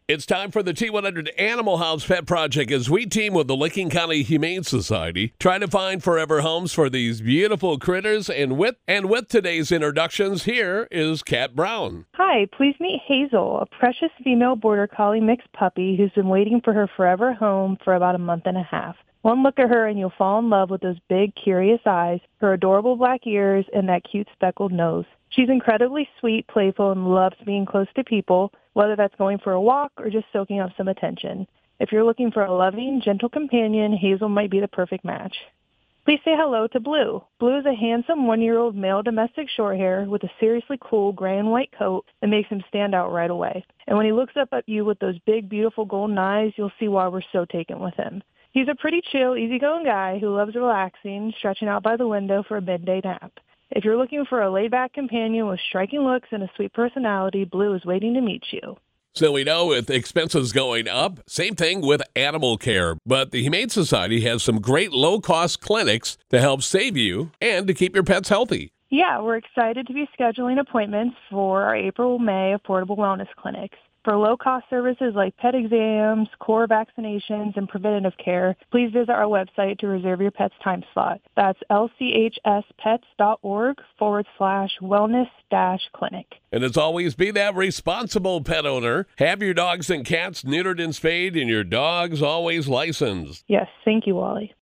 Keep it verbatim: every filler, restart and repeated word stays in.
It's time for the T one hundred Animal House Pet Project as we team with the Licking County Humane Society, trying to find forever homes for these beautiful critters. And with and with today's introductions, here is Cat Brown. Hi, please meet Hazel, a precious female Border Collie mixed puppy who's been waiting for her forever home for about a month and a half. One look at her and you'll fall in love with those big, curious eyes, her adorable black ears, and that cute speckled nose. She's incredibly sweet, playful, and loves being close to people, whether that's going for a walk or just soaking up some attention. If you're looking for a loving, gentle companion, Hazel might be the perfect match. Please say hello to Blue. Blue is a handsome one-year-old male domestic shorthair with a seriously cool gray and white coat that makes him stand out right away. And when he looks up at you with those big, beautiful golden eyes, you'll see why we're so taken with him. He's a pretty chill, easygoing guy who loves relaxing, stretching out by the window for a midday nap. If you're looking for a laid-back companion with striking looks and a sweet personality, Blue is waiting to meet you. So we know with expenses going up, same thing with animal care. But the Humane Society has some great low-cost clinics to help save you and to keep your pets healthy. Yeah, we're excited to be scheduling appointments for our April-May Affordable Wellness Clinics. For low-cost services like pet exams, core vaccinations, and preventative care, please visit our website to reserve your pet's time slot. That's lchspets.org forward slash wellness dash clinic. And as always, be that responsible pet owner. Have your dogs and cats neutered and spayed, and your dog's always licensed. Yes, thank you, Wally.